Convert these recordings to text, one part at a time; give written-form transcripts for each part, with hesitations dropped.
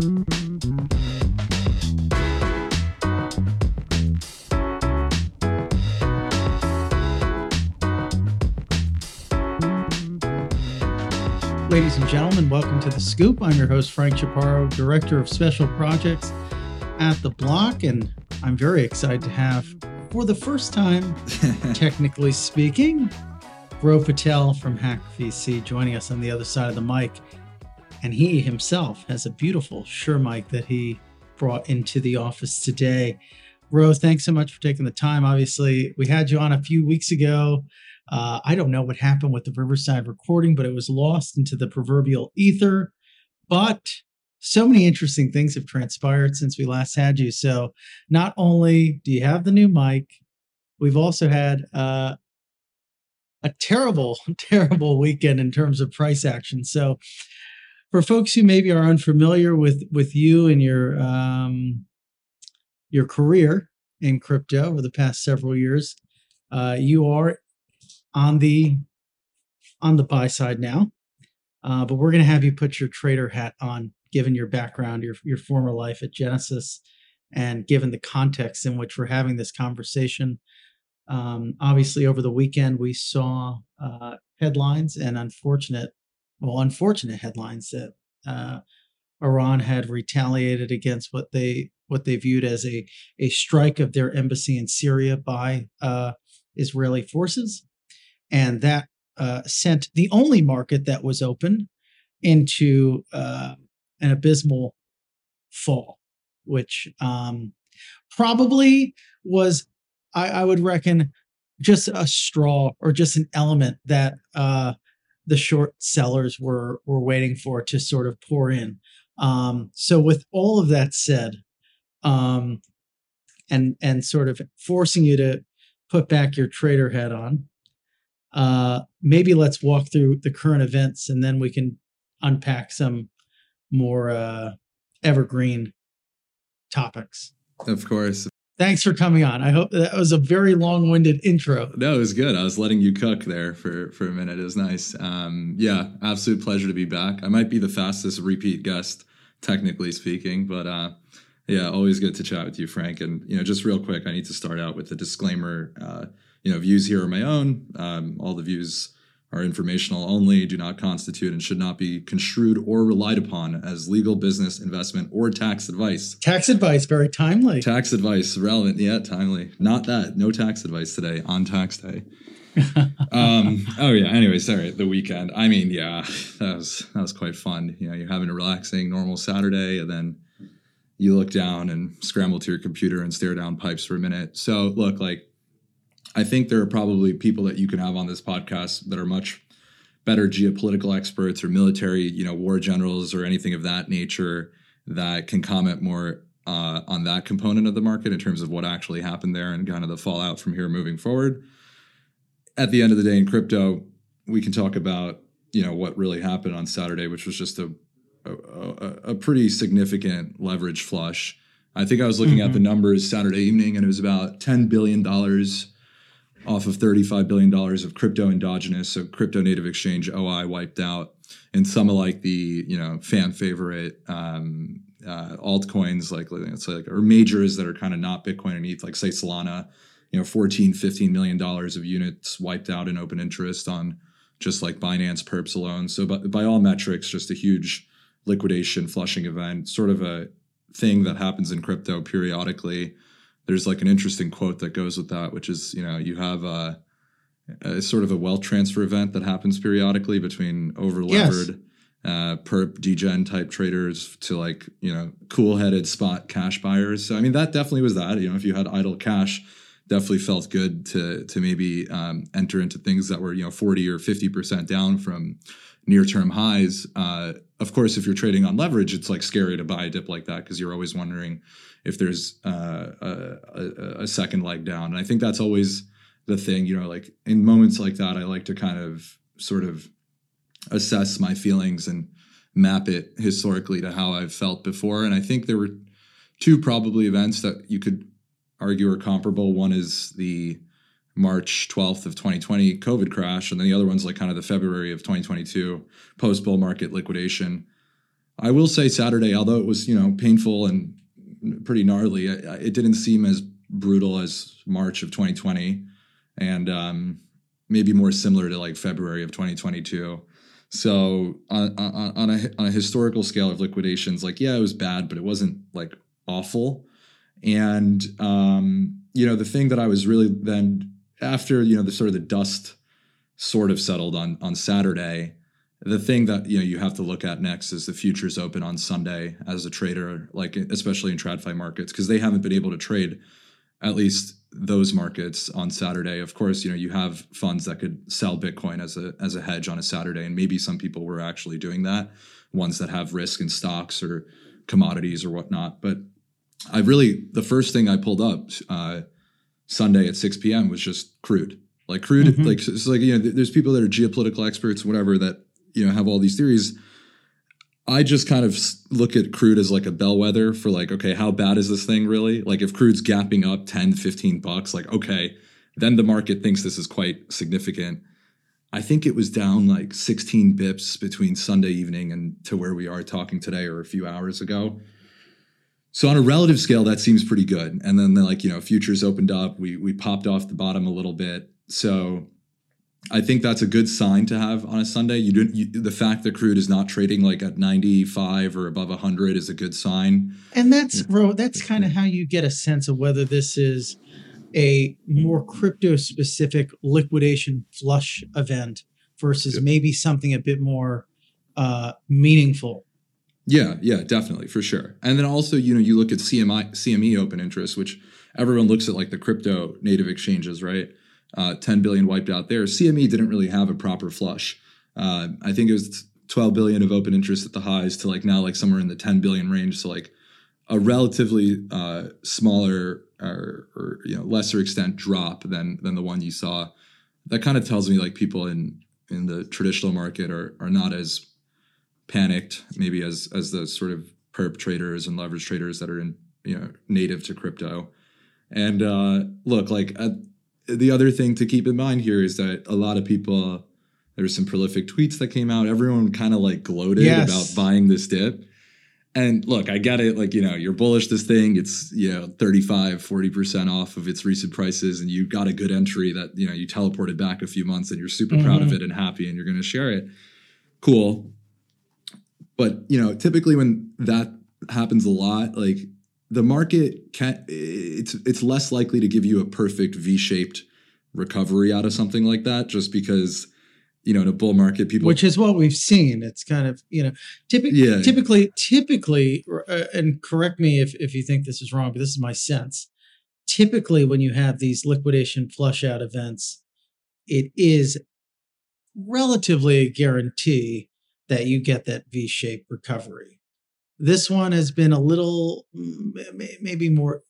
Ladies and gentlemen, welcome to The Scoop. I'm your host, Frank Chaparro, Director of Special Projects at The Block, and I'm very excited to have, for the first time, technically speaking, Ro Patel from Hack VC joining us on the other side of the mic. And he himself has a beautiful Shure mic that he brought into the office today. Ro, thanks so much for taking the time. Obviously, we had you on a few weeks ago. I don't know what happened with the Riverside recording, but it was lost into the proverbial ether. But so many interesting things have transpired since we last had you. So not only do you have the new mic, we've also had a terrible, terrible weekend in terms of price action. So for folks who maybe are unfamiliar with you and your career in crypto over the past several years, you are on the buy side now, but we're going to have you put your trader hat on, given your background, your former life at Genesis, and given the context in which we're having this conversation. Obviously, over the weekend, we saw headlines and unfortunate headlines that Iran had retaliated against what they viewed as a strike of their embassy in Syria by Israeli forces. And that sent the only market that was open into an abysmal fall, which probably was, I would reckon, just a straw or just an element that the short sellers were waiting for to sort of pour in. So with all of that said, and sort of forcing you to put back your trader hat on, maybe let's walk through the current events and then we can unpack some more evergreen topics. Of course. Thanks for coming on. I hope that was a very long-winded intro. No, it was good. I was letting you cook there for a minute. It was nice. Yeah, absolute pleasure to be back. I might be the fastest repeat guest, technically speaking, but yeah, always good to chat with you, Frank. And, just real quick, I need to start out with the disclaimer. Views here are my own. All the views are informational only, do not constitute and should not be construed or relied upon as legal, business, investment, or tax advice. Tax advice, very timely. Tax advice, relevant, yeah, timely. Not that, no tax advice today on tax day. Anyway, sorry, the weekend. I mean, yeah, that was quite fun. You're having a relaxing, normal Saturday, and then you look down and scramble to your computer and stare down pipes for a minute. So look, I think there are probably people that you can have on this podcast that are much better geopolitical experts or military, war generals or anything of that nature that can comment more on that component of the market in terms of what actually happened there and kind of the fallout from here moving forward. At the end of the day in crypto, we can talk about, what really happened on Saturday, which was just a pretty significant leverage flush. I think I was looking at the numbers Saturday evening, and it was about $10 billion off of $35 billion of crypto endogenous, so crypto native exchange OI wiped out, and some of the fan favorite altcoins or majors that are kind of not Bitcoin and ETH, like say Solana, $14-15 million of units wiped out in open interest on just like Binance perps alone. So by all metrics, just a huge liquidation flushing event, sort of a thing that happens in crypto periodically. There's an interesting quote that goes with that, which is, you have a sort of a wealth transfer event that happens periodically between over-levered perp degen type traders to cool-headed spot cash buyers. So, I mean, that definitely was that. If you had idle cash, definitely felt good to maybe enter into things that were, 40 or 50% down from near-term highs. Of course, if you're trading on leverage, it's scary to buy a dip like that because you're always wondering if there's a second leg down. And I think that's always the thing, in moments like that, I like to kind of sort of assess my feelings and map it historically to how I've felt before. And I think there were two probably events that you could argue are comparable. One is the March 12th of 2020 COVID crash, and then the other one's kind of the February of 2022 post-bull market liquidation. I will say Saturday, although it was, painful and pretty gnarly, it didn't seem as brutal as March of 2020 and maybe more similar to like February of 2022. So on a historical scale of liquidations, like, yeah, it was bad, but it wasn't like awful. And, the thing that I was really then after, the sort of the dust sort of settled on Saturday, the thing that, you have to look at next is the futures open on Sunday as a trader, like especially in TradFi markets, because they haven't been able to trade at least those markets on Saturday. Of course, you have funds that could sell Bitcoin as a hedge on a Saturday. And maybe some people were actually doing that, ones that have risk in stocks or commodities or whatnot. But the first thing I pulled up Sunday at 6 p.m. was just crude. Like crude, Mm-hmm. like it's like, there's people that are geopolitical experts, whatever, that, have all these theories. I just kind of look at crude as like a bellwether for like, okay, how bad is this thing really? Like if crude's gapping up 10, $15, like, okay, then the market thinks this is quite significant. I think it was down like 16 bips between Sunday evening and to where we are talking today or a few hours ago. So on a relative scale, that seems pretty good. And then futures opened up, we popped off the bottom a little bit. So I think that's a good sign to have on a Sunday. The fact that crude is not trading like at 95 or above 100 is a good sign. And that's kind of how you get a sense of whether this is a more crypto specific liquidation flush event versus maybe something a bit more meaningful. Yeah, definitely, for sure. And then also, you look at CME open interest, which everyone looks at like the crypto native exchanges, right? 10 billion wiped out there. CME didn't really have a proper flush. I think it was 12 billion of open interest at the highs to like now like somewhere in the 10 billion range. So like a relatively smaller or lesser extent drop than the one you saw. That kind of tells me like people in the traditional market are not as panicked maybe as the sort of perp traders and leverage traders that are in native to crypto. And look, like the other thing to keep in mind here is that a lot of people, there were some prolific tweets that came out. Everyone kind of like gloated about buying this dip. And look, I get it. Like, you're bullish this thing. It's, 35, 40% off of its recent prices. And you got a good entry that, you teleported back a few months and you're super proud of it and happy and you're going to share it. Cool. But, typically when that happens a lot, like, the market it's less likely to give you a perfect V-shaped recovery out of something like that, just because, in a bull market, people, which is what we've seen. It's kind of, typically, and correct me if you think this is wrong, but this is my sense. Typically, when you have these liquidation flush out events, it is relatively a guarantee that you get that V-shaped recovery. This one has been a little, maybe more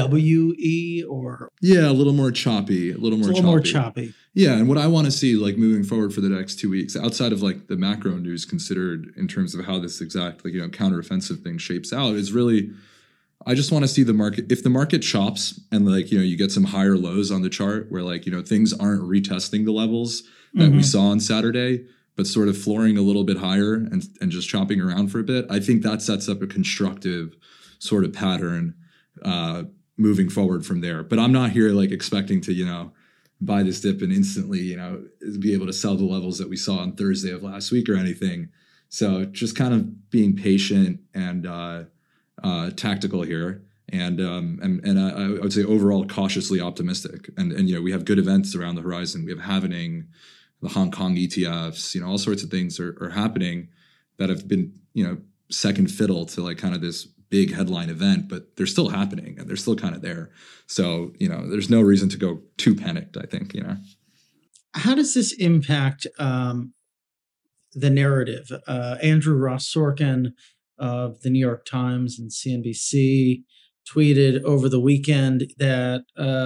WE or... Yeah, a little more choppy. A little more choppy. Yeah, and what I want to see, like, moving forward for the next 2 weeks, outside of, like, the macro news considered in terms of how this exact, like, counteroffensive thing shapes out, is really... I just want to see the market... If the market chops and, like, you get some higher lows on the chart where, like, things aren't retesting the levels that we saw on Saturday, but sort of flooring a little bit higher and just chopping around for a bit, I think that sets up a constructive sort of pattern moving forward from there. But I'm not here like expecting to, buy this dip and instantly, be able to sell the levels that we saw on Thursday of last week or anything. So just kind of being patient and tactical here. And I would say overall cautiously optimistic. And we have good events around the horizon. We have Happening, the Hong Kong ETFs, all sorts of things are happening that have been, second fiddle to like kind of this big headline event, but they're still happening and they're still kind of there. So, there's no reason to go too panicked, I think, How does this impact the narrative? Andrew Ross Sorkin of the New York Times and CNBC tweeted over the weekend that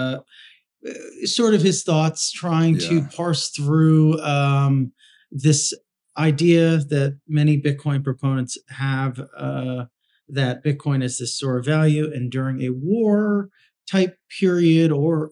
sort of his thoughts trying to parse through this idea that many Bitcoin proponents have that Bitcoin is this store of value, and during a war type period or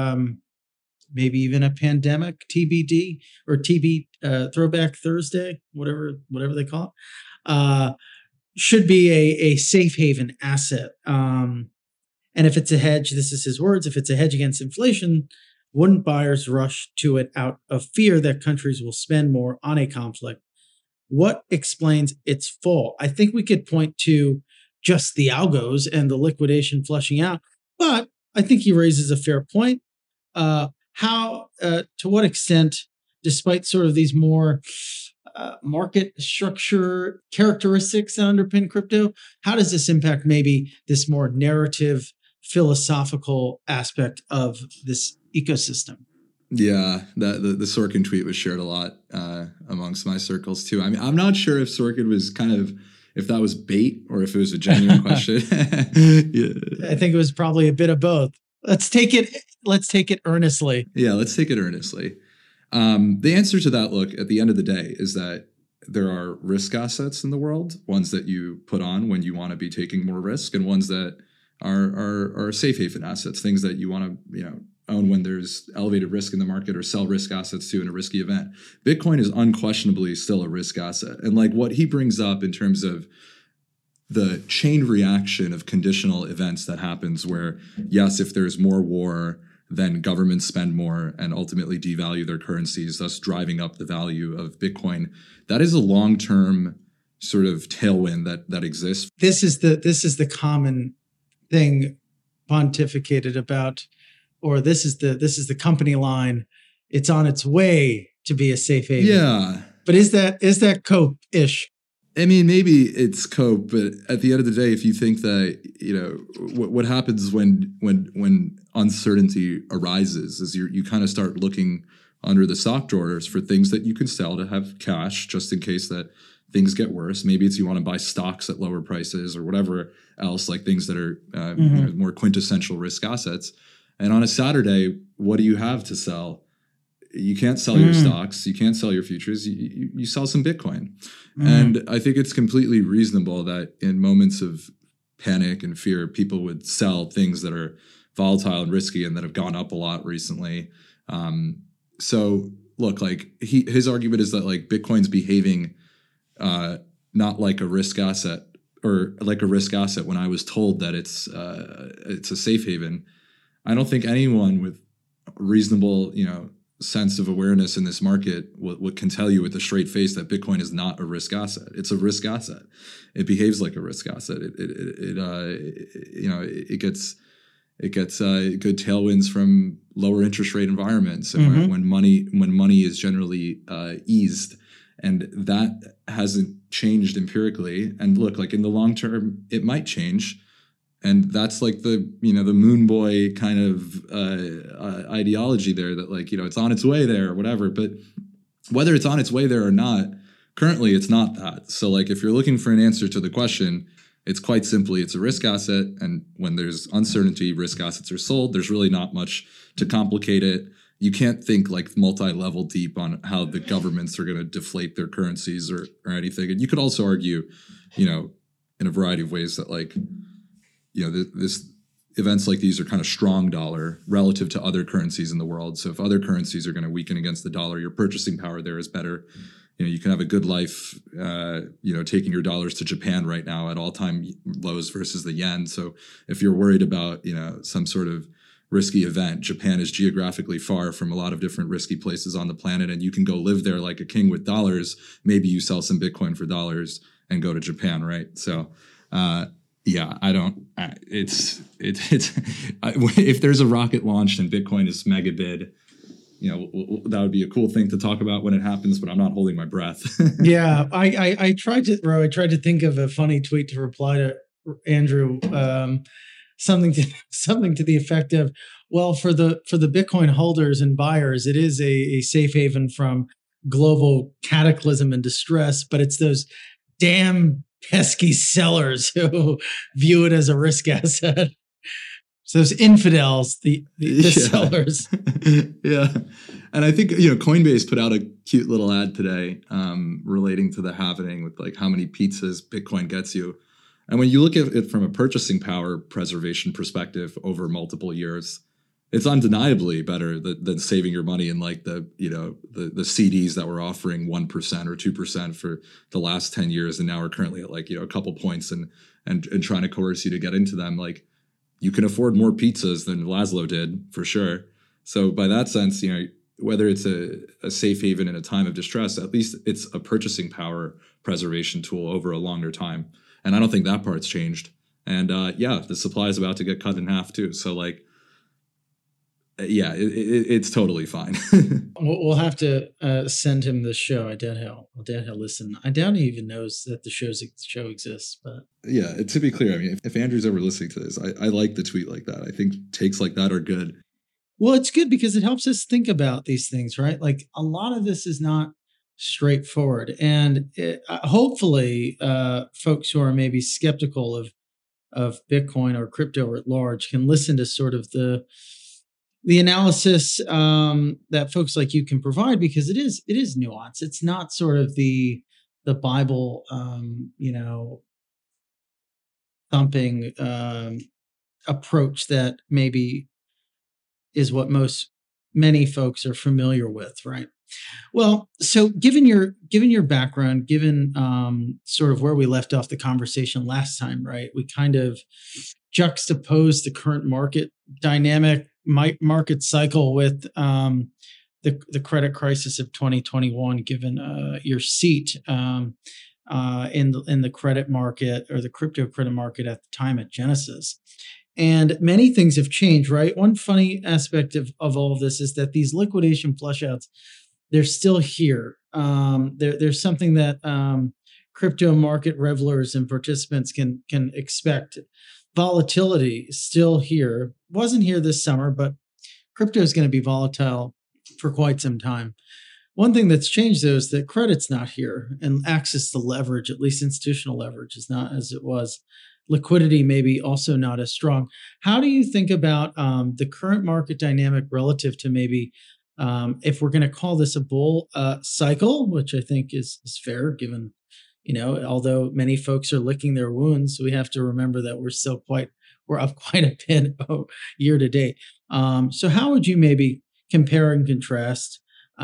maybe even a pandemic, TBD or TB Throwback Thursday, whatever they call it, should be a safe haven asset. And if it's a hedge, this is his words, if it's a hedge against inflation, wouldn't buyers rush to it out of fear that countries will spend more on a conflict? What explains its fall? I think we could point to just the algos and the liquidation flushing out, but I think he raises a fair point. To what extent, despite sort of these more market structure characteristics that underpin crypto, how does this impact maybe this more narrative, philosophical aspect of this ecosystem? Yeah, the Sorkin tweet was shared a lot amongst my circles too. I mean, I'm not sure if Sorkin was if that was bait or if it was a genuine question. Yeah. I think it was probably a bit of both. Let's take it earnestly. Yeah, let's take it earnestly. The answer to that, look, at the end of the day, is that there are risk assets in the world, ones that you put on when you want to be taking more risk, and ones that are safe haven assets, things that you want to own when there's elevated risk in the market, or sell risk assets to in a risky event. Bitcoin is unquestionably still a risk asset. And like what he brings up in terms of the chain reaction of conditional events that happens where, yes, if there's more war, then governments spend more and ultimately devalue their currencies, thus driving up the value of Bitcoin. That is a long-term sort of tailwind that exists. This is the common thing pontificated about, or this is the company line. It's on its way to be a safe haven. Yeah. But is that cope-ish? I mean, maybe it's cope, but at the end of the day, if you think that, what happens when uncertainty arises is you kind of start looking under the sock drawers for things that you can sell to have cash just in case that things get worse. Maybe it's you want to buy stocks at lower prices or whatever else, like things that are more quintessential risk assets. And on a Saturday, what do you have to sell? You can't sell your stocks. You can't sell your futures. You sell some Bitcoin. And I think it's completely reasonable that in moments of panic and fear, people would sell things that are volatile and risky and that have gone up a lot recently. So look, like his argument is that like Bitcoin's behaving not like a risk asset, or like a risk asset when I was told that it's a safe haven. I don't think anyone with reasonable, sense of awareness in this market what can tell you with a straight face that Bitcoin is not a risk asset. It's a risk asset. It behaves like a risk asset. It gets good tailwinds from lower interest rate environments and when money is generally eased, and that hasn't changed empirically. And look, like in the long term, it might change. And that's like the moon boy kind of ideology there that like, it's on its way there or whatever. But whether it's on its way there or not, currently it's not that. So like if you're looking for an answer to the question, it's quite simply, it's a risk asset. And when there's uncertainty, risk assets are sold. There's really not much to complicate it. You can't think like multi-level deep on how the governments are going to deflate their currencies or anything. And you could also argue, in a variety of ways that like, this events like these are kind of strong dollar relative to other currencies in the world. So if other currencies are going to weaken against the dollar, your purchasing power there is better. You can have a good life, taking your dollars to Japan right now at all-time lows versus the yen. So if you're worried about, some sort of risky event, Japan is geographically far from a lot of different risky places on the planet, and you can go live there like a king with dollars. Maybe you sell some Bitcoin for dollars and go to Japan, right? So, yeah, I don't. It's if there's a rocket launched and Bitcoin is mega bid, that would be a cool thing to talk about when it happens. But I'm not holding my breath. Yeah, I tried to think of a funny tweet to reply to Andrew, something to the effect of, well, for the Bitcoin holders and buyers, it is a safe haven from global cataclysm and distress, but it's those damn pesky sellers who view it as a risk asset. So those infidels, the sellers. Yeah. And I think, Coinbase put out a cute little ad today relating to the halvening with like how many pizzas Bitcoin gets you. And when you look at it from a purchasing power preservation perspective over multiple years, it's undeniably better than saving your money in like the CDs that were offering 1% or 2% for the last 10 years, and now we're currently at like a couple points and trying to coerce you to get into them. Like, you can afford more pizzas than Laszlo did, for sure. So by that sense, whether it's a safe haven in a time of distress, at least it's a purchasing power preservation tool over a longer time. And I don't think that part's changed. And the supply is about to get cut in half too. So like, yeah, it's totally fine. We'll have to send him the show. I doubt he'll listen. I doubt he even knows that the show exists. But yeah, to be clear, I mean, if Andrew's ever listening to this, I like the tweet like that. I think takes like that are good. Well, it's good because it helps us think about these things, right? Like, a lot of this is not straightforward, and hopefully, folks who are maybe skeptical of Bitcoin or crypto at large can listen to sort of the analysis that folks like you can provide, because it is nuanced. It's not sort of the Bible, thumping approach that maybe is what many folks are familiar with, right? Well, so given your background, given sort of where we left off the conversation last time, right? We kind of juxtaposed the current market dynamic, market cycle with the credit crisis of 2021. Given your seat in the credit market, or the crypto credit market at the time at Genesis. And many things have changed, right? One funny aspect of all of this is that these liquidation flushouts, they're still here. There's something that crypto market revelers and participants can expect. Volatility is still here. Wasn't here this summer, but crypto is going to be volatile for quite some time. One thing that's changed, though, is that credit's not here, and access to leverage, at least institutional leverage, is not as it was. Liquidity maybe also not as strong. How do you think about the current market dynamic relative to maybe, if we're going to call this a bull cycle, which I think is fair, given, although many folks are licking their wounds, we have to remember that we're up quite a bit year to date. So how would you maybe compare and contrast,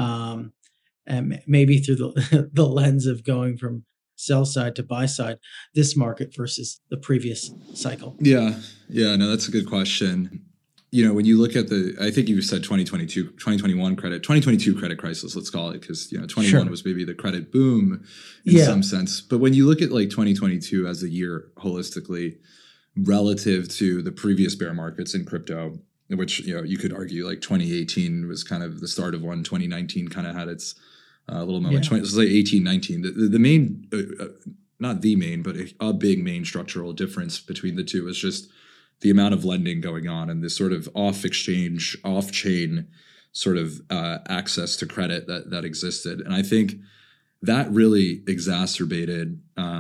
and maybe through the lens of going from sell side to buy side, this market versus the previous cycle? Yeah, no, that's a good question. When you look at I think you said 2021 2022 credit crisis, let's call it, because 21 sure. was maybe the credit boom in some sense. But when you look at like 2022 as a year holistically, relative to the previous bear markets in crypto, which you could argue like 2018 was kind of the start of one, 2019 kind of had its little moment. Yeah. This is like 18, 19. The main, not the main, but a big main structural difference between the two is just the amount of lending going on and this sort of off-exchange, off-chain sort of access to credit that existed. And I think that really exacerbated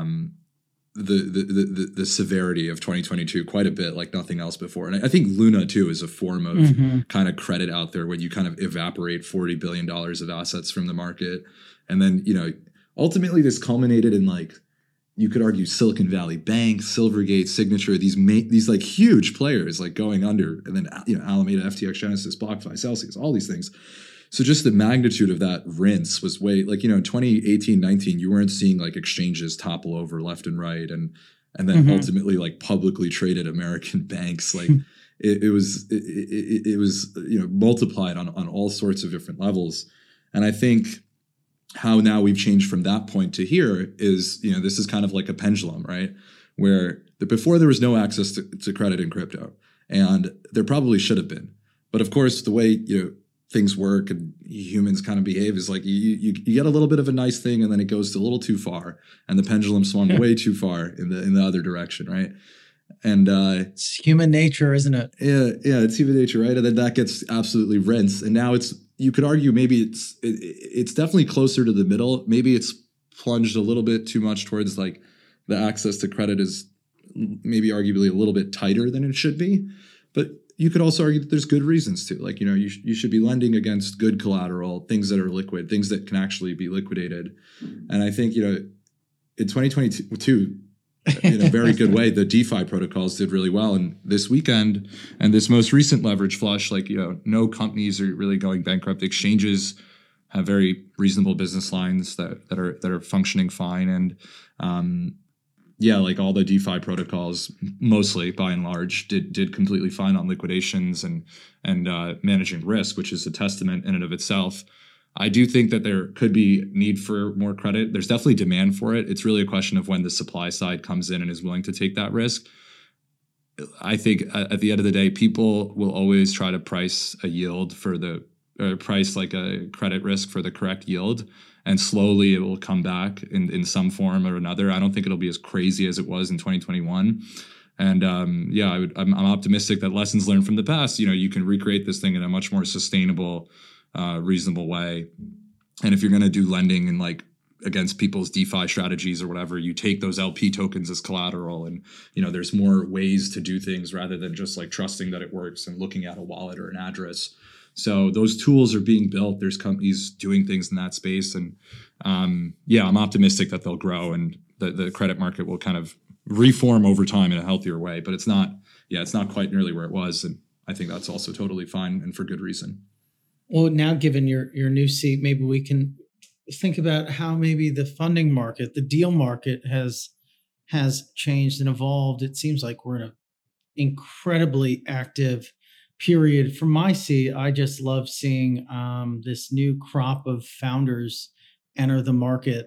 the severity of 2022 quite a bit, like nothing else before. And I think Luna too is a form of kind of credit out there when you kind of evaporate $40 billion of assets from the market. And then, ultimately this culminated in, like, you could argue Silicon Valley Bank, Silvergate, Signature, these like huge players like going under, and then, Alameda, FTX, Genesis, BlockFi, Celsius, all these things. So just the magnitude of that rinse was way, like, in 2018, 19, you weren't seeing like exchanges topple over left and right. And then ultimately like publicly traded American banks, like it was multiplied on all sorts of different levels. And I think how now we've changed from that point to here is, this is kind of like a pendulum, right? Where before there was no access to credit in crypto, and there probably should have been. But of course, the way, things work and humans kind of behave is like you get a little bit of a nice thing, and then it goes a little too far, and the pendulum swung way too far in the other direction, right? And it's human nature, isn't it? Yeah, it's human nature, right? And then that gets absolutely rinsed, and now you could argue maybe it's definitely closer to the middle. Maybe it's plunged a little bit too much towards, like, the access to credit is maybe arguably a little bit tighter than it should be, but you could also argue that there's good reasons to, like, you should be lending against good collateral, things that are liquid, things that can actually be liquidated. And I think, in 2022, in a very good way. The DeFi protocols did really well. And this weekend and this most recent leverage flush, like, no companies are really going bankrupt. Exchanges have very reasonable business lines that are functioning fine. And like all the DeFi protocols, mostly by and large, did completely fine on liquidations and managing risk, which is a testament in and of itself. I do think that there could be need for more credit. There's definitely demand for it. It's really a question of when the supply side comes in and is willing to take that risk. I think at the end of the day, people will always try to price a yield price like a credit risk for the correct yield. And slowly it will come back in some form or another. I don't think it'll be as crazy as it was in 2021. And I'm optimistic that lessons learned from the past, you can recreate this thing in a much more sustainable, reasonable way. And if you're going to do lending and like against people's DeFi strategies or whatever, you take those LP tokens as collateral, and there's more ways to do things rather than just like trusting that it works and looking at a wallet or an address. So those tools are being built. There's companies doing things in that space, and I'm optimistic that they'll grow and the credit market will kind of reform over time in a healthier way. But it's not quite nearly where it was, and I think that's also totally fine and for good reason. Well, now given your new seat, maybe we can think about how maybe the funding market, the deal market has changed and evolved. It seems like we're in an incredibly active period. From my seat, I just love seeing this new crop of founders enter the market,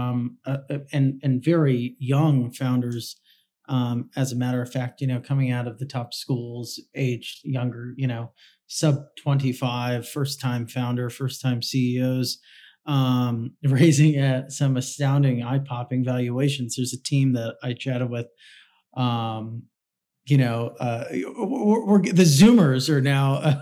and very young founders. As a matter of fact, coming out of the top schools, aged younger, sub 25, first time founder, first time CEOs, raising at some astounding, eye popping valuations. There's a team that I chatted with. The Zoomers are now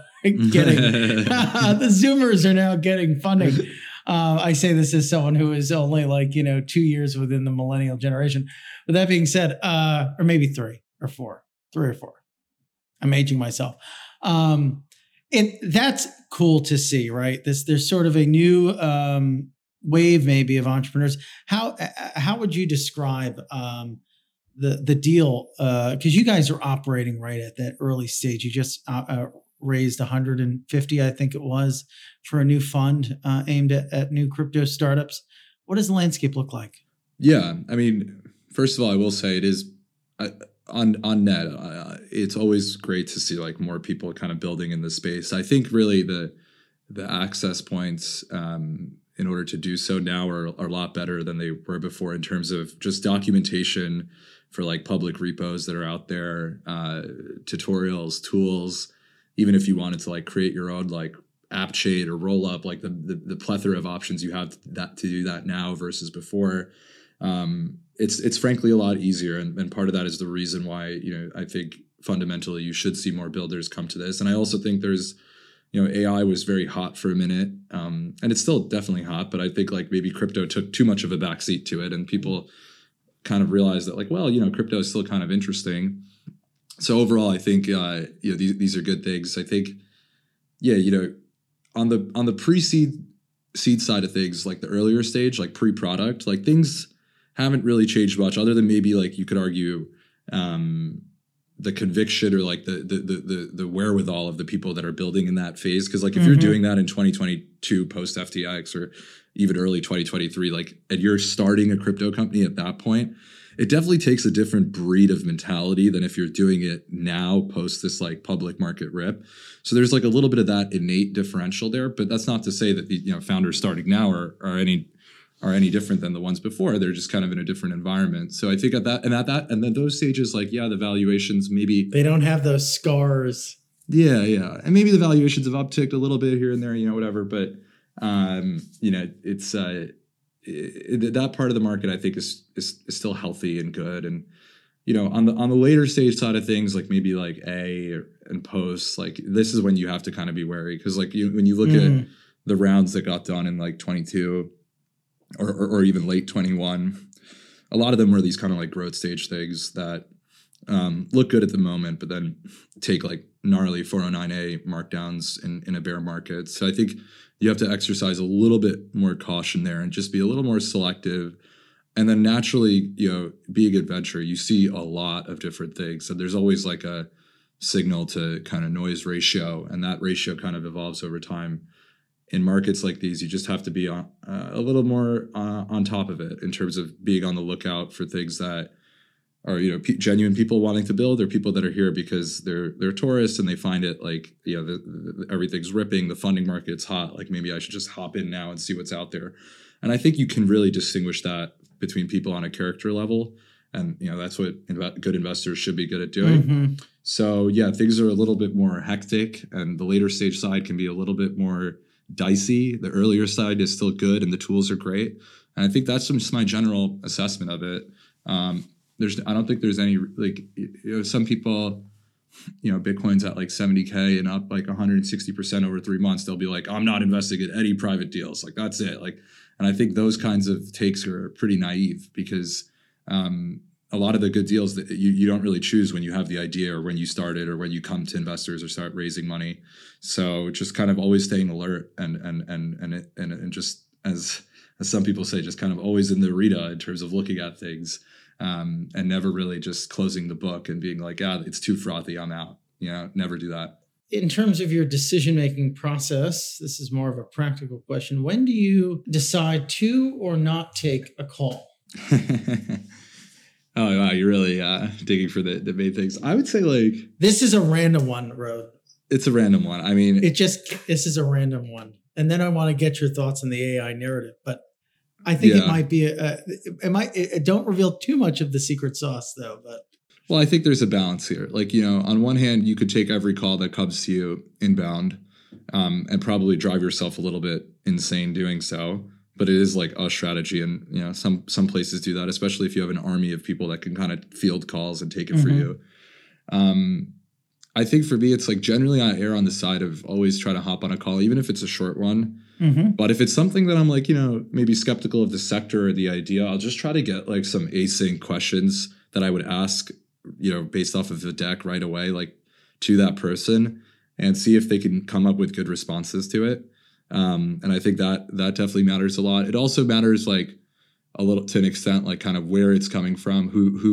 getting funding. I say this as someone who is only 2 years within the millennial generation. But that being said, or maybe 3 or 4. I'm aging myself. And that's cool to see, right? There's sort of a new wave maybe of entrepreneurs. How would you describe the deal, because you guys are operating right at that early stage? You just raised 150, I think it was, for a new fund aimed at new crypto startups. What does the landscape look like? Yeah, I mean, first of all, I will say it is on net. It's always great to see like more people kind of building in the space. I think really the access points in order to do so now are a lot better than they were before in terms of just documentation for like public repos that are out there, tutorials, tools. Even if you wanted to like create your own like app chain or roll up, like the plethora of options you have to do that now versus before. It's frankly a lot easier, and part of that is the reason why I think fundamentally you should see more builders come to this. And I also think there's AI was very hot for a minute, and it's still definitely hot, but I think like maybe crypto took too much of a backseat to it, and people kind of realized that like, well, crypto is still kind of interesting. So overall, I think these are good things. I think on the pre-seed side of things, like the earlier stage, like pre-product, like things haven't really changed much, other than maybe like you could argue the conviction or like the wherewithal of the people that are building in that phase. Because like if you're doing that in 2022 post FTX or even early 2023, like, and you're starting a crypto company at that point, it definitely takes a different breed of mentality than if you're doing it now post this like public market rip. So there's like a little bit of that innate differential there, but that's not to say that the founders starting now are any different than the ones before. They're just kind of in a different environment. So I think at then those stages, like, the valuations, maybe they don't have those scars. Yeah. And maybe the valuations have upticked a little bit here and there, whatever. But, it's, that part of the market, I think is still healthy and good. And, on the later stage side of things, like maybe like and post, like this is when you have to kind of be wary. Cause like when you look at the rounds that got done in like 22, or even late 21, a lot of them were these kind of like growth stage things that look good at the moment, but then take like gnarly 409A markdowns in a bear market. So I think you have to exercise a little bit more caution there and just be a little more selective And then naturally, being in venture, you see a lot of different things. So there's always like a signal to kind of noise ratio, and that ratio kind of evolves over time. In markets like these, you just have to be a little more on top of it in terms of being on the lookout for things that are, genuine people wanting to build, or people that are here because they're tourists and they find it like, everything's ripping, the funding market's hot. Like maybe I should just hop in now and see what's out there. And I think you can really distinguish that between people on a character level. And, that's what good investors should be good at doing. Mm-hmm. So yeah, things are a little bit more hectic, and the later stage side can be a little bit more dicey. The earlier side is still good and the tools are great. And I think that's just my general assessment of it. I don't think there's any, like, some people, Bitcoin's at like 70K and up like 160% over 3 months. They'll be like, I'm not investing in any private deals. Like, that's it. Like, and I think those kinds of takes are pretty naive, because a lot of the good deals that you don't really choose when you have the idea, or when you start it, or when you come to investors or start raising money. So just kind of always staying alert and just, as some people say, just kind of always in the arena in terms of looking at things, and never really just closing the book and being like, it's too frothy, I'm out. Never do that. In terms of your decision-making process, this is more of a practical question. When do you decide to or not take a call? Oh, wow. You're really digging for the main things. I would say, like... This is a random one, Rode. It's a random one. I mean... This is a random one. And then I want to get your thoughts on the AI narrative. But I think it might be... don't reveal too much of the secret sauce, though. But well, I think there's a balance here. Like, on one hand, you could take every call that comes to you inbound, and probably drive yourself a little bit insane doing so. But it is like a strategy, and some places do that, especially if you have an army of people that can kind of field calls and take it for you. I think for me, it's like generally I err on the side of always try to hop on a call, even if it's a short one. Mm-hmm. But if it's something that I'm like, maybe skeptical of the sector or the idea, I'll just try to get like some async questions that I would ask, based off of the deck right away, like to that person, and see if they can come up with good responses to it. And I think that definitely matters a lot. It also matters, like, a little to an extent, like kind of where it's coming from,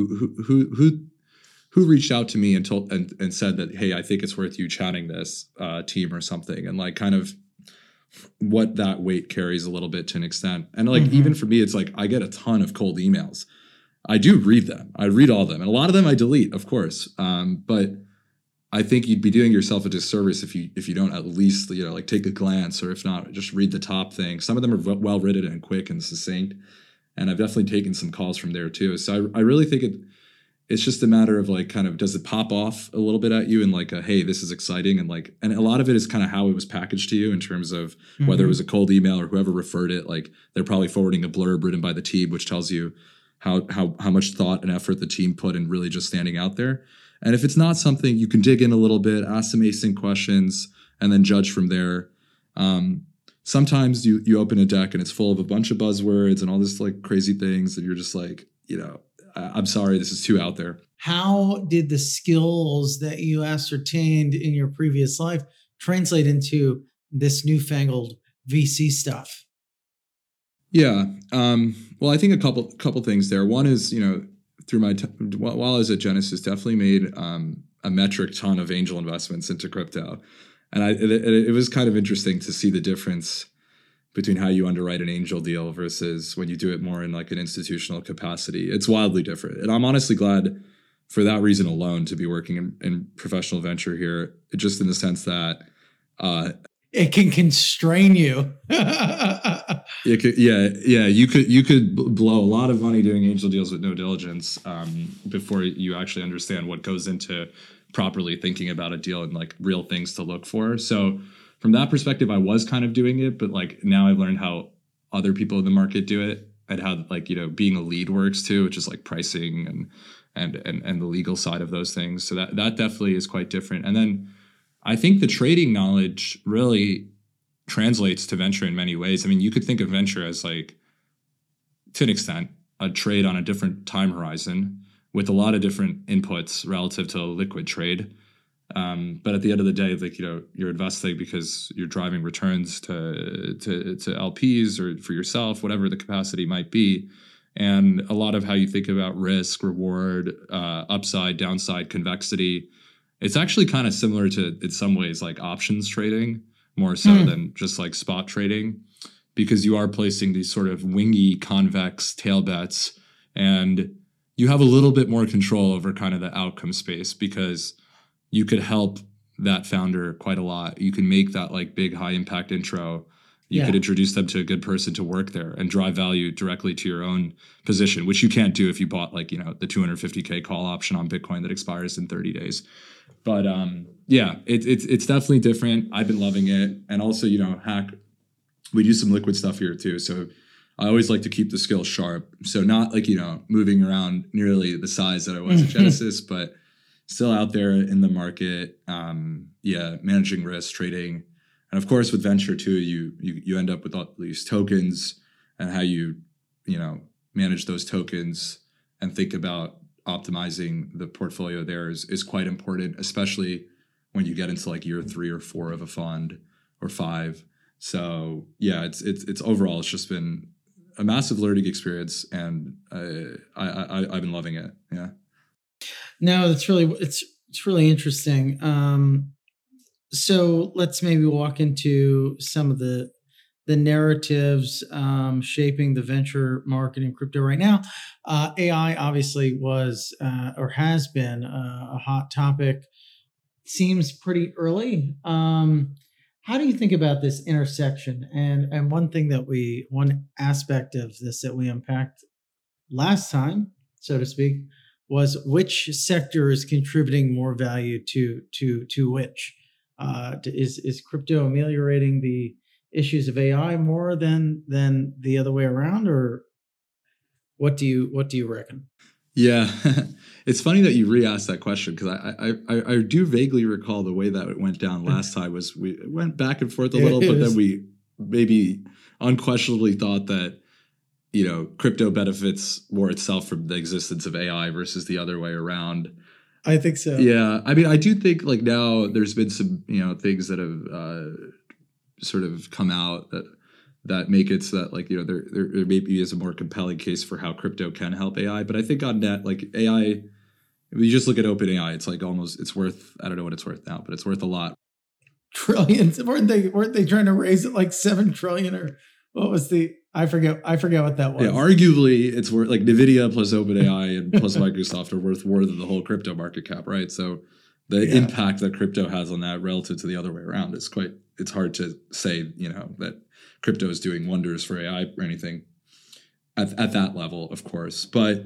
who reached out to me and told and said that, hey, I think it's worth you chatting this team or something, and like kind of what that weight carries a little bit to an extent. And like, even for me, it's like I get a ton of cold emails. I do read them. I read all of them, and a lot of them I delete, of course. But I think you'd be doing yourself a disservice if you don't at least, like take a glance, or if not, just read the top thing. Some of them are well written and quick and succinct, and I've definitely taken some calls from there too. So I really think it's just a matter of like, kind of, does it pop off a little bit at you and like hey, this is exciting, and a lot of it is kind of how it was packaged to you in terms of whether it was a cold email or whoever referred it. Like, they're probably forwarding a blurb written by the team, which tells you how much thought and effort the team put in really just standing out there. And if it's not something, you can dig in a little bit, ask some async questions, and then judge from there. Sometimes you open a deck and it's full of a bunch of buzzwords and all this like crazy things, and you're just like, I'm sorry, this is too out there. How did the skills that you ascertained in your previous life translate into this newfangled VC stuff? Yeah. Well, I think a couple things there. One is, through my while I was at Genesis, definitely made a metric ton of angel investments into crypto, and it was kind of interesting to see the difference between how you underwrite an angel deal versus when you do it more in like an institutional capacity. It's wildly different, and I'm honestly glad for that reason alone to be working in professional venture here, just in the sense that it can constrain you. You could blow a lot of money doing angel deals with no diligence before you actually understand what goes into properly thinking about a deal and like real things to look for. So from that perspective, I was kind of doing it, but like now I've learned how other people in the market do it, and how like being a lead works too, which is like pricing and the legal side of those things. So that definitely is quite different. And then I think the trading knowledge really translates to venture in many ways. I mean, you could think of venture as like, to an extent, a trade on a different time horizon with a lot of different inputs relative to a liquid trade. But at the end of the day, like, you're investing because you're driving returns to LPs or for yourself, whatever the capacity might be. And a lot of how you think about risk, reward, upside, downside, convexity, it's actually kind of similar to, in some ways, like options trading, more so than just like spot trading, because you are placing these sort of wingy, convex tail bets, and you have a little bit more control over kind of the outcome space because you could help that founder quite a lot. You can make that like big, high impact intro. You could introduce them to a good person to work there and drive value directly to your own position, which you can't do if you bought like, the 250K call option on Bitcoin that expires in 30 days. But it's definitely different. I've been loving it. And also, Hack, we do some liquid stuff here too. So I always like to keep the skill sharp. So not like, moving around nearly the size that I was at Genesis, but still out there in the market. Managing risk, trading. And of course, with venture too, you end up with all these tokens, and how you manage those tokens and think about optimizing the portfolio there is quite important, especially when you get into like year 3 or 4 of a fund or 5. So it's overall, it's just been a massive learning experience, and I've been loving it. Yeah. No, it's really interesting. So let's maybe walk into some of the narratives shaping the venture market in crypto right now. AI obviously was or has been a hot topic. Seems pretty early. How do you think about this intersection? And one aspect of this that we unpacked last time, so to speak, was which sector is contributing more value to which. Is crypto ameliorating the issues of AI more than the other way around, or what do you reckon? Yeah, it's funny that you re-asked that question, because I do vaguely recall the way that it went down last time. Was we went back and forth a little, but then we maybe unquestionably thought that crypto benefits more itself from the existence of AI versus the other way around. I think so. Yeah. I mean, I do think like now there's been some, things that have sort of come out that make it so that like, there maybe is a more compelling case for how crypto can help AI. But I think on net, like AI, if you just look at OpenAI, it's like it's worth, I don't know what it's worth now, but it's worth a lot. Trillions. Weren't they trying to raise it like 7 trillion, or what was I forget what that was. Yeah, arguably it's worth like NVIDIA plus OpenAI and plus Microsoft are worth more than the whole crypto market cap, right? So the impact that crypto has on that relative to the other way around is it's hard to say, that crypto is doing wonders for AI or anything at that level, of course. But,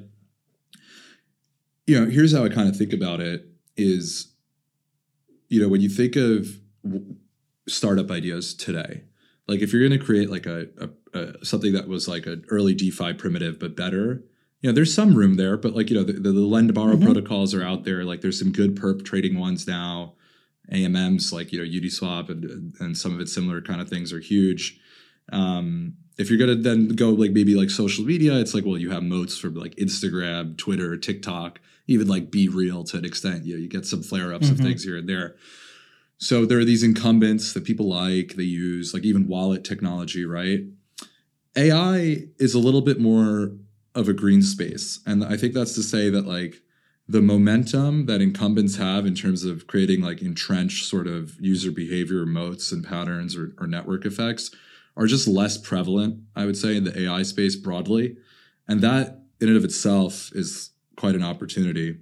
here's how I kind of think about it is, when you think of startup ideas today, like if you're going to create like a something that was like an early DeFi primitive but better, there's some room there. But like the lend to borrow protocols are out there. Like there's some good perp trading ones now. AMMs like Uniswap and some of its similar kind of things are huge. If you're going to then go like maybe like social media, it's like, well, you have moats from like Instagram, Twitter, TikTok, even like Be Real to an extent. You get some flare ups of things here and there. So there are these incumbents that people they use, like even wallet technology, right? AI is a little bit more of a green space. And I think that's to say that like the momentum that incumbents have in terms of creating like entrenched sort of user behavior moats and patterns or network effects are just less prevalent, I would say, in the AI space broadly. And that in and of itself is quite an opportunity.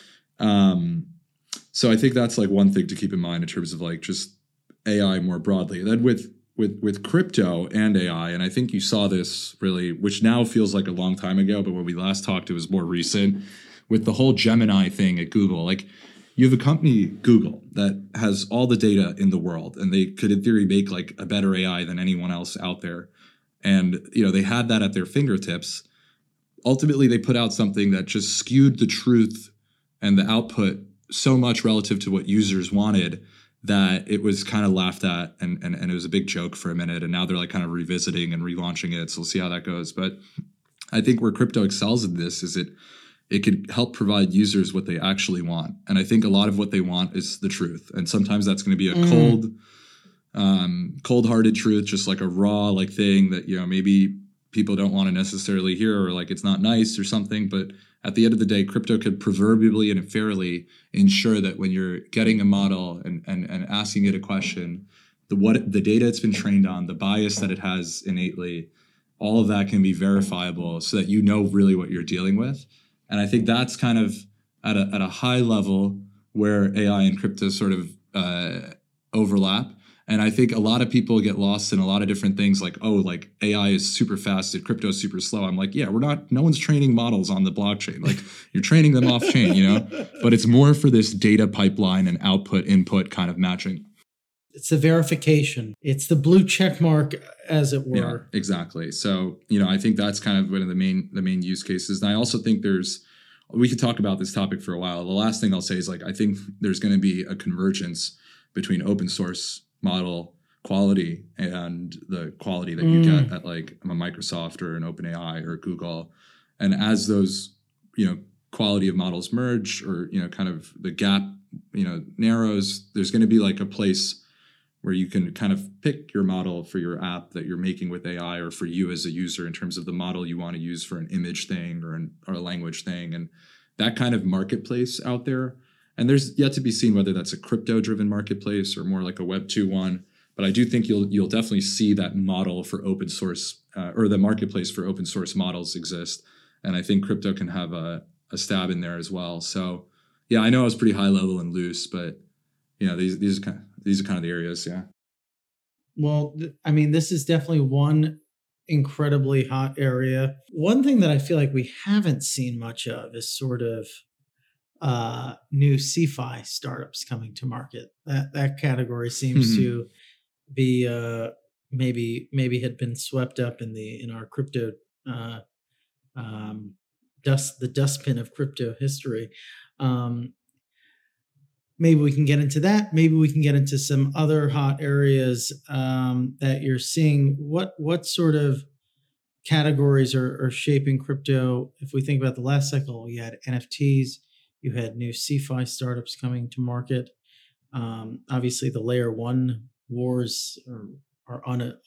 So I think that's like one thing to keep in mind in terms of like just AI more broadly. And then with crypto and AI, and I think you saw this really, which now feels like a long time ago, but when we last talked, it was more recent, with the whole Gemini thing at Google. Like you have a company, Google, that has all the data in the world, and they could in theory make like a better AI than anyone else out there. And, they had that at their fingertips. Ultimately, they put out something that just skewed the truth and the output so much relative to what users wanted that it was kind of laughed at and it was a big joke for a minute. And now they're like kind of revisiting and relaunching it. So we'll see how that goes. But I think where crypto excels in this is it could help provide users what they actually want. And I think a lot of what they want is the truth. And sometimes that's going to be a cold-hearted truth, just like a raw like thing that, maybe people don't want to necessarily hear, or like it's not nice or something. But at the end of the day, crypto could proverbially and fairly ensure that when you're getting a model and asking it a question, the data it's been trained on, the bias that it has innately, all of that can be verifiable so that you know really what you're dealing with. And I think that's kind of at a high level where AI and crypto sort of overlap. And I think a lot of people get lost in a lot of different things like, oh, like AI is super fast and crypto is super slow. I'm like, yeah, no one's training models on the blockchain. Like you're training them off chain, you know, but it's more for this data pipeline and output input kind of matching. It's the verification. It's the blue check mark, as it were. Yeah, exactly. So, you know, I think that's kind of one of the main use cases. And I also think we could talk about this topic for a while. The last thing I'll say is like, I think there's going to be a convergence between open source model quality and the quality that you get at like a Microsoft or an OpenAI or Google. And as those, you know, quality of models merge, or, you know, kind of the gap, you know, narrows, there's going to be like a place where you can kind of pick your model for your app that you're making with AI, or for you as a user in terms of the model you want to use for an image thing or a language thing, and that kind of marketplace out there. And there's yet to be seen whether that's a crypto-driven marketplace or more like a Web 2.1. But I do think you'll definitely see that model for open source or the marketplace for open source models exist. And I think crypto can have a stab in there as well. So yeah, I know I was pretty high level and loose, but you know, these are kind of the areas. Yeah. Well, I mean, this is definitely one incredibly hot area. One thing that I feel like we haven't seen much of is sort of new CeFi startups coming to market. That category seems to be maybe had been swept up in our crypto the dustbin of crypto history. Maybe we can get into that. Maybe we can get into some other hot areas that you're seeing. What sort of categories are shaping crypto? If we think about the last cycle, you had NFTs, you had new CeFi startups coming to market. Obviously, the layer one wars are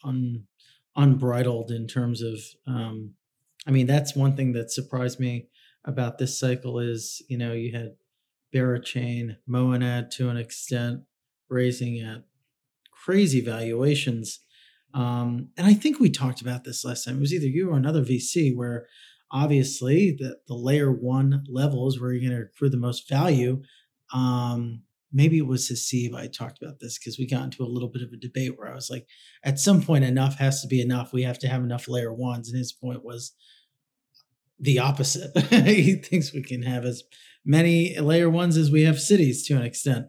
unbridled in terms of. I mean, that's one thing that surprised me about this cycle is, you know, you had Berachain, Monad to an extent, raising at crazy valuations. And I think we talked about this last time. It was either you or another VC where obviously the layer one levels where you're going to accrue the most value. Maybe it was Haseeb. I talked about this because we got into a little bit of a debate where I was like, at some point, enough has to be enough. We have to have enough layer ones. And his point was the opposite. He thinks we can have as many layer ones as we have cities to an extent.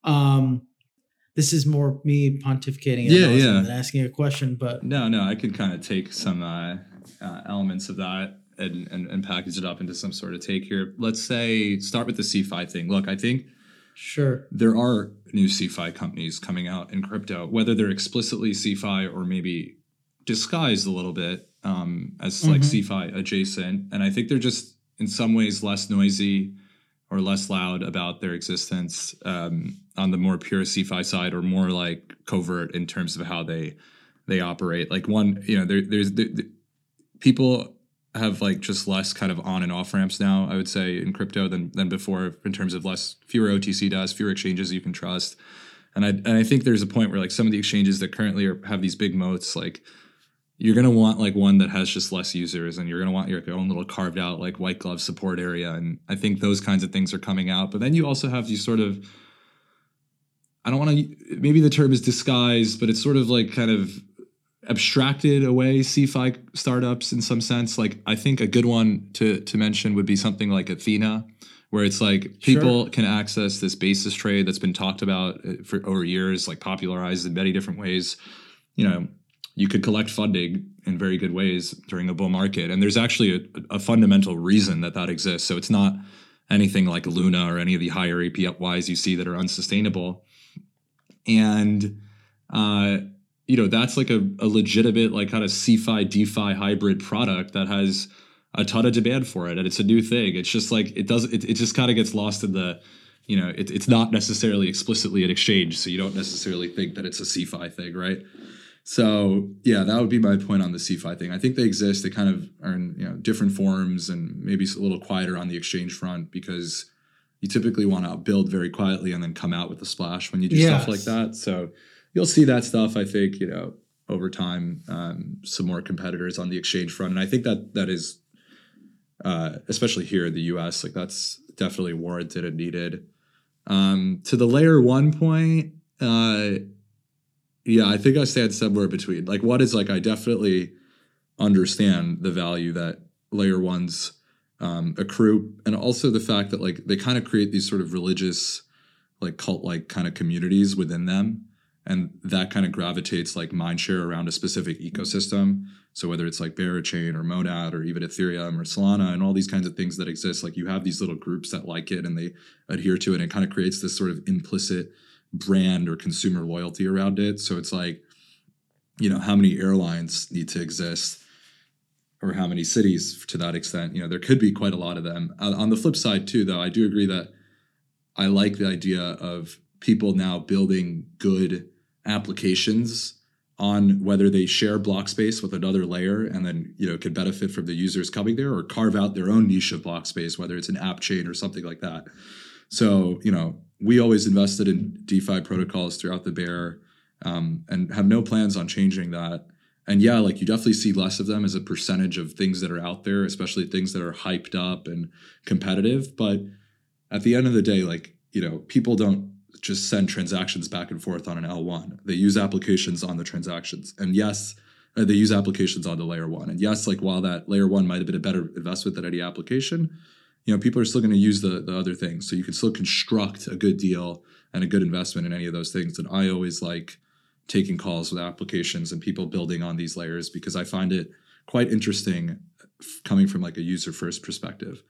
This is more me pontificating than asking a question, but no, I could kind of take some elements of that and package it up into some sort of take here. Let's say start with the CeFi thing. Look, I think sure there are new CeFi companies coming out in crypto, whether they're explicitly CeFi or maybe disguised a little bit as like CeFi adjacent. And I think they're just in some ways less noisy or less loud about their existence on the more pure CeFi side, or more like covert in terms of how they operate. Like one, you know, there's people have like just less kind of on and off ramps now, I would say, in crypto than before, in terms of fewer OTC desks, fewer exchanges you can trust. And I think there's a point where like some of the exchanges that currently have these big moats, like you're going to want like one that has just less users, and you're going to want your own little carved out like white glove support area. And I think those kinds of things are coming out. But then you also have these sort of, I don't want to, maybe the term is disguised, but it's sort of like kind of abstracted away CeFi startups in some sense. Like I think a good one to mention would be something like Athena, where it's like people can access this basis trade that's been talked about for over years, like popularized in many different ways. You know, you could collect funding in very good ways during a bull market. And there's actually a fundamental reason that exists. So it's not anything like Luna or any of the higher APYs you see that are unsustainable. And, you know, that's like a legitimate, like kind of CeFi DeFi hybrid product that has a ton of demand for it. And it's a new thing. It's just like, it just kind of gets lost in the, you know, it's not necessarily explicitly an exchange. So you don't necessarily think that it's a CeFi thing, right? So yeah, that would be my point on the CeFi thing. I think they exist. They kind of are in different forms and maybe a little quieter on the exchange front because you typically want to build very quietly and then come out with a splash when you do stuff like that. So you'll see that stuff, I think, over time, some more competitors on the exchange front. And I think that is, especially here in the US, like that's definitely warranted and needed. To the layer one point, yeah, I think I stand somewhere between. Like, one is like I definitely understand the value that layer ones accrue, and also the fact that like they kind of create these sort of religious, like cult-like kind of communities within them, and that kind of gravitates like mindshare around a specific ecosystem. So whether it's like Berachain or Monad or even Ethereum or Solana and all these kinds of things that exist, like you have these little groups that like it and they adhere to it, and it kind of creates this sort of implicit brand or consumer loyalty around it. So it's like, how many airlines need to exist or how many cities to that extent? There could be quite a lot of them. On the flip side too, though, I do agree that I like the idea of people now building good applications on whether they share block space with another layer and then, could benefit from the users coming there, or carve out their own niche of block space, whether it's an app chain or something like that. So, we always invested in DeFi protocols throughout the bear, and have no plans on changing that. And yeah, like you definitely see less of them as a percentage of things that are out there, especially things that are hyped up and competitive. But at the end of the day, like, people don't just send transactions back and forth on an L1. They use applications on the transactions. And yes, they use applications on the layer one. And yes, like while that layer one might have been a better investment than any application, people are still going to use the other things. So you can still construct a good deal and a good investment in any of those things. And I always like taking calls with applications and people building on these layers because I find it quite interesting coming from like a user first perspective.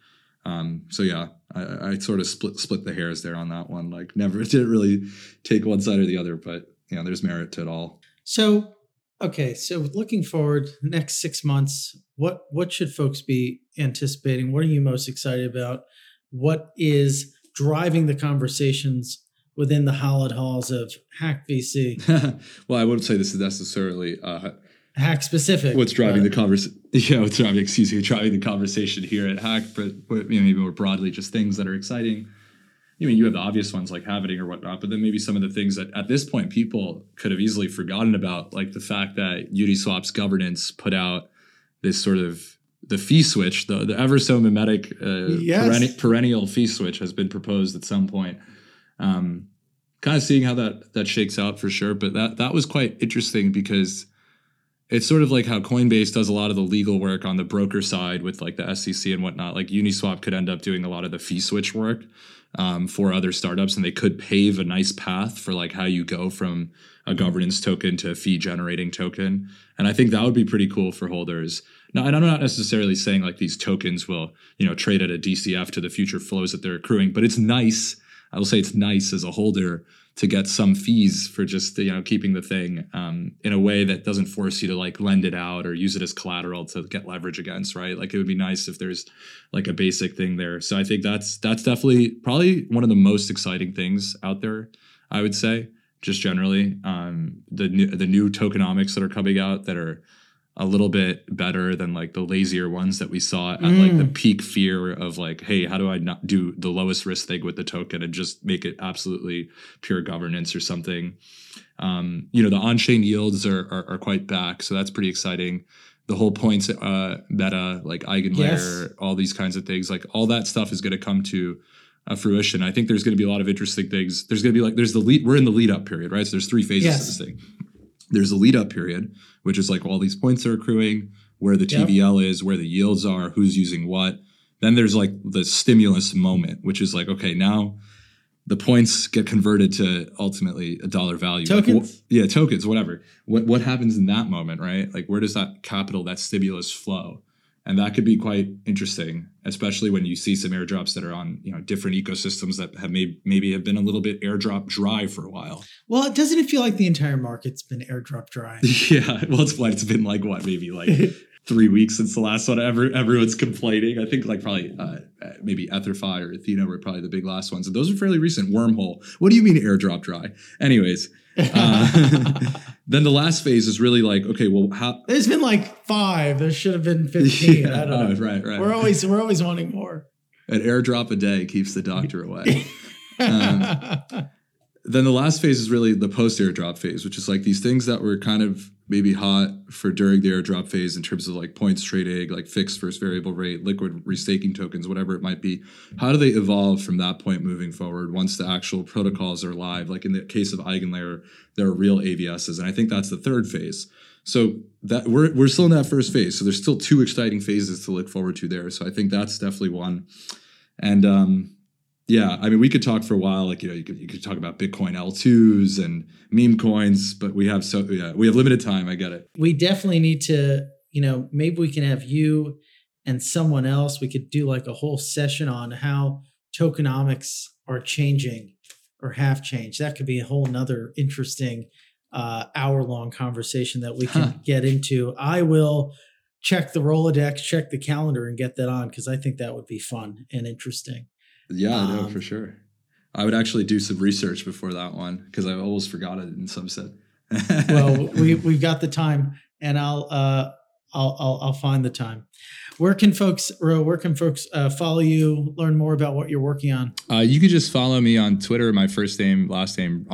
So yeah, I sort of split the hairs there on that one. Like never didn't really take one side or the other, but there's merit to it all. So, okay. So looking forward next 6 months, what should folks be anticipating? What are you most excited about? What is driving the conversations within the hallowed halls of Hack VC? Well, I wouldn't say this is necessarily Hack specific. What's driving the conversation? Yeah, driving the conversation here at Hack, but maybe more broadly, just things that are exciting. You have the obvious ones like Happening or whatnot, but then maybe some of the things that at this point people could have easily forgotten about, like the fact that Uniswap's governance put out this sort of the fee switch, the ever so mimetic perennial fee switch has been proposed at some point. Kind of seeing how that shakes out for sure, but that was quite interesting because it's sort of like how Coinbase does a lot of the legal work on the broker side with like the SEC and whatnot. Like Uniswap could end up doing a lot of the fee switch work for other startups, and they could pave a nice path for like how you go from a governance token to a fee generating token. And I think that would be pretty cool for holders. Now, and I'm not necessarily saying like these tokens will, trade at a DCF to the future flows that they're accruing, but it's nice. I will say it's nice as a holder to get some fees for just, keeping the thing in a way that doesn't force you to like lend it out or use it as collateral to get leverage against, right? Like it would be nice if there's like a basic thing there. So I think that's definitely probably one of the most exciting things out there, I would say, just generally. The new tokenomics that are coming out that are a little bit better than like the lazier ones that we saw at like the peak fear of like, hey, how do I not do the lowest risk thing with the token and just make it absolutely pure governance or something? The on-chain yields are quite back. So that's pretty exciting. The whole points meta, like Eigenlayer, all these kinds of things, like all that stuff is going to come to fruition. I think there's going to be a lot of interesting things. There's going to be like, we're in the lead up period, right? So there's 3 phases to this thing. There's a lead up period, which is like all these points are accruing, where the TVL is, where the yields are, who's using what. Then there's like the stimulus moment, which is like, okay, now the points get converted to ultimately a dollar value. Tokens? Like, tokens, whatever. What happens in that moment, right? Like where does that capital, that stimulus flow? And that could be quite interesting, especially when you see some airdrops that are on, different ecosystems that have maybe have been a little bit airdrop dry for a while. Well, doesn't it feel like the entire market's been airdrop dry? Yeah. Well, it's been like maybe like 3 weeks since the last one. Everyone's complaining. I think like probably maybe EtherFi or Athena were probably the big last ones. And those are fairly recent. Wormhole. What do you mean airdrop dry? Anyways, Then the last phase is really like, okay, well, how? There's been like 5. There should have been 15. Yeah, I don't know. Right. We're always wanting more. An airdrop a day keeps the doctor away. Then the last phase is really the post airdrop phase, which is like these things that were kind of maybe hot for during the airdrop phase in terms of like points trading, like fixed versus variable rate, liquid restaking tokens, whatever it might be. How do they evolve from that point moving forward once the actual protocols are live? Like in the case of EigenLayer, there are real AVSs. And I think that's the third phase. So that we're still in that first phase. So there's still 2 exciting phases to look forward to there. So I think that's definitely one. And yeah, I mean, we could talk for a while. Like, you could talk about Bitcoin L2s and meme coins, but we have limited time. I get it. We definitely need to, maybe we can have you and someone else. We could do like a whole session on how tokenomics are changing or have changed. That could be a whole nother interesting hour-long conversation that we can get into. I will check the Rolodex, check the calendar, and get that on because I think that would be fun and interesting. Yeah, no, for sure. I would actually do some research before that one because I almost forgot it in some set. Well, we've got the time, and I'll find the time. Where can folks follow you, learn more about what you're working on? You can just follow me on Twitter. My first name, last name,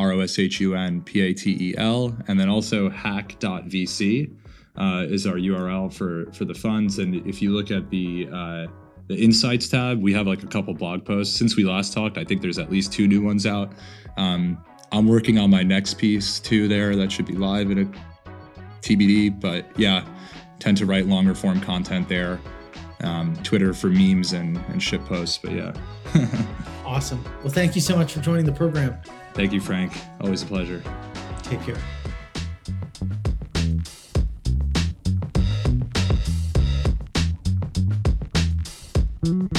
ROSHUNPATEL, and then also hack.vc is our URL for the funds. And if you look at the Insights tab, we have like a couple blog posts. Since we last talked, I think there's at least 2 new ones out. I'm working on my next piece too there. That should be live in a TBD, but yeah, tend to write longer form content there. Twitter for memes and shit posts, but yeah. Awesome. Well, thank you so much for joining the program. Thank you, Frank. Always a pleasure. Take care. Mm-hmm.